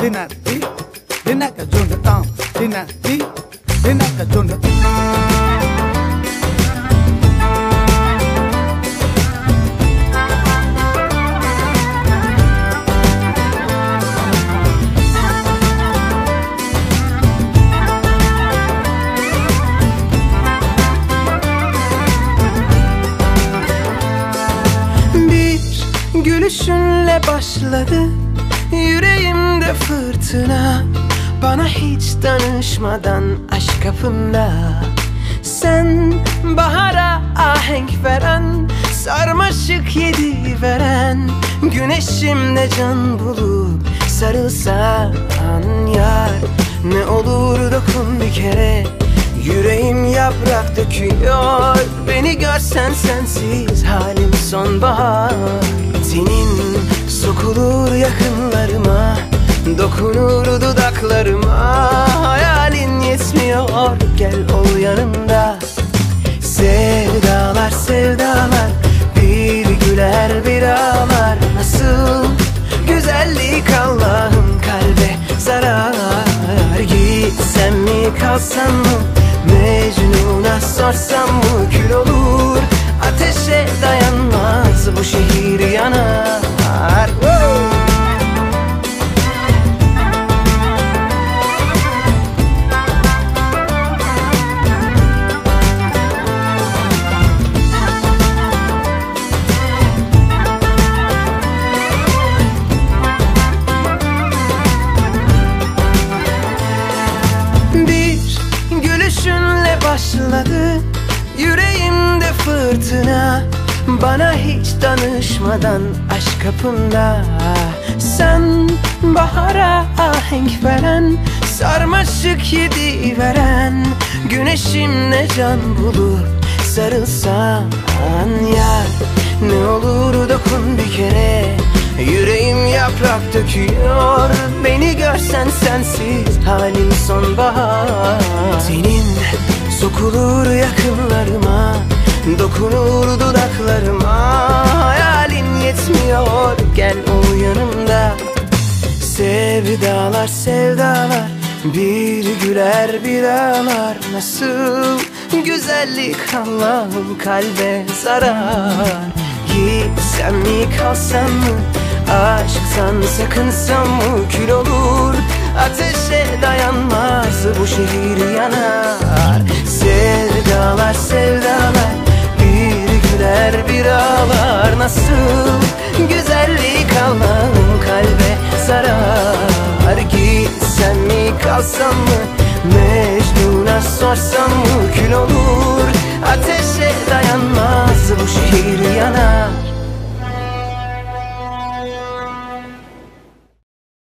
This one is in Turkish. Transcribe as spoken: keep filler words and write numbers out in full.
Dina di, dina ka junda tam. Dina di, dina ka junda. Gülüşünle başladı yüreğimde fırtına. Bana hiç danışmadan aşk kapında. Sen bahara ahenk veren, sarmaşık yedi veren, güneşimle can bulup sarılsan yar. Ne olur dokun bir kere, yüreğim yaprak döküyor. Beni görsen sensiz halim sonbahar. Senin sokulur yakınlarıma, dokunur dudaklarıma. Hayalin yetmiyor, gel ol yanımda. Sevdalar sevdalar, bir güler bir ağlar. Nasıl güzellik Allah'ım, kalbe zarar. Gitsem mi kalsam mı, Mecnun'a sorsam mı, kül olur. Ateşe dayanmaz bu şehir yanar. Woo! Bir gülüşünle başladı yüreğimde fırtına. Bana hiç danışmadan aşk kapında. Sen bahara ahenk veren, sarmaşık yedi veren, güneşimle can bulup sarılsan yar. Ne olur dokun bir kere, yüreğim yaprak döküyor. Beni görsen sensiz halim sonbahar. Senin sokulur yakınlarıma, dokunur dudaklarıma. Hayalin yetmiyor, gel ol yanımda. Sevdalar sevdalar, bir güler bir ağlar. Nasıl güzellik Allah'ım, kalbe zarar. Gitsem mi kalsam mı, aşktan sakınsam mı, kül olur. Ateşe dayanmaz bu şehir yanar. Sevdalar sevdalar, bir güler bir ağlar. Nasıl güzellik Allah'ım, kalbe zarar. Gitsem mi kalsam mı, Mecnun'a sorsam mı, kül olur. Ateşe dayanmaz